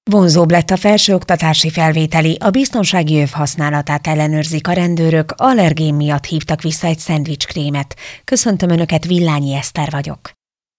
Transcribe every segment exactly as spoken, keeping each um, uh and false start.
Vonzóbb lett a felsőoktatási felvételi, a biztonsági öv használatát ellenőrzik a rendőrök, allergén miatt hívtak vissza egy szendvicskrémet. Köszöntöm Önöket, Villányi Eszter vagyok.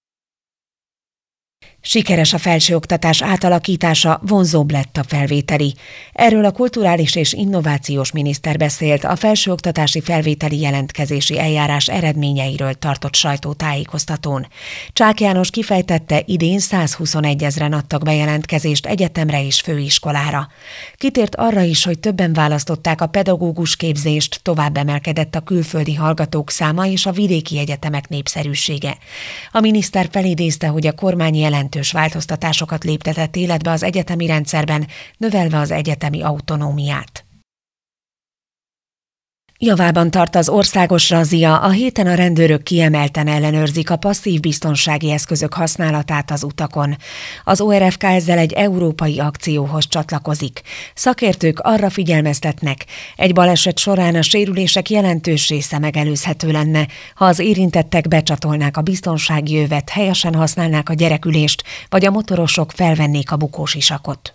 Sikeres a felsőoktatás átalakítása, vonzóbb lett a felvételi. Erről a kulturális és innovációs miniszter beszélt a felsőoktatási felvételi jelentkezési eljárás eredményeiről tartott sajtótájékoztatón. Csák János kifejtette, idén százhuszonegy ezren adtak bejelentkezést egyetemre és főiskolára. Kitért arra is, hogy többen választották a pedagógus képzést, tovább emelkedett a külföldi hallgatók száma és a vidéki egyetemek népszerűsége. A miniszter felidézte, hogy a kormány jelentős változtatásokat léptetett életbe az egyetemi rendszerben, növelve az egyetemi autonómiát. Javában tart az országos razzia, a héten a rendőrök kiemelten ellenőrzik a passzív biztonsági eszközök használatát az utakon. Az o er ef ká ezzel egy európai akcióhoz csatlakozik. Szakértők arra figyelmeztetnek, egy baleset során a sérülések jelentős része megelőzhető lenne, ha az érintettek becsatolnák a biztonsági övet, helyesen használnák a gyerekülést, vagy a motorosok felvennék a bukósisakot.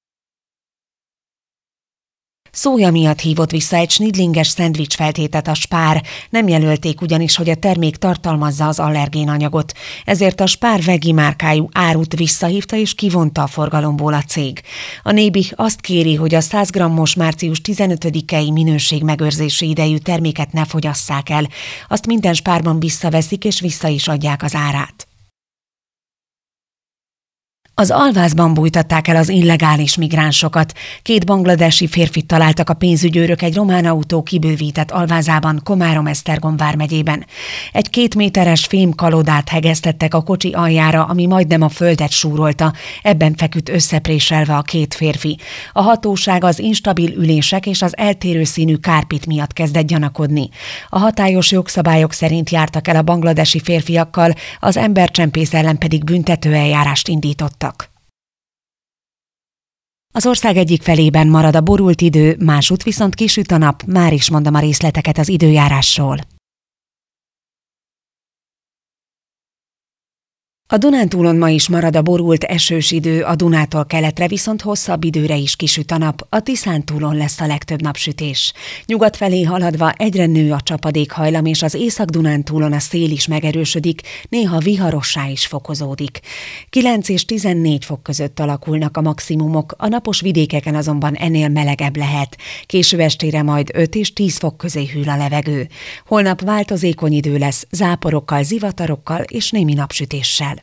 Szója miatt hívott vissza egy snidlinges szendvics feltétet a Spár, nem jelölték ugyanis, hogy a termék tartalmazza az allergén anyagot, ezért a Spár vegi márkájú árut visszahívta és kivonta a forgalomból a cég. A Nébih azt kéri, hogy a száz grammos március tizenötödikei minőségmegőrzési idejű terméket ne fogyasszák el, azt minden Spárban visszaveszik és vissza is adják az árát. Az alvázban bújtatták el az illegális migránsokat. Két bangladesi férfit találtak a pénzügyőrök egy román autó kibővített alvázában, Komárom-Esztergom vármegyében. Egy két méteres fémkalodát hegesztettek a kocsi aljára, ami majdnem a földet súrolta. Ebben feküdt összepréselve a két férfi. A hatóság az instabil ülések és az eltérő színű kárpit miatt kezdett gyanakodni. A hatályos jogszabályok szerint jártak el a bangladesi férfiakkal, az embercsempész ellen pedig büntetőeljárást indítottak. Az ország egyik felében marad a borult idő, másút viszont kisüt a nap, már is mondom a részleteket az időjárásról. A Dunántúlon ma is marad a borult esős idő, a Dunától keletre viszont hosszabb időre is kisüt a nap, a Tiszántúlon lesz a legtöbb napsütés. Nyugat felé haladva egyre nő a csapadékhajlam, és az Észak-Dunántúlon a szél is megerősödik, néha viharossá is fokozódik. kilenc és tizennégy fok között alakulnak a maximumok, a napos vidékeken azonban ennél melegebb lehet. Késő estére majd öt és tíz fok közé hűl a levegő. Holnap változékony idő lesz, záporokkal, zivatarokkal és némi napsütéssel.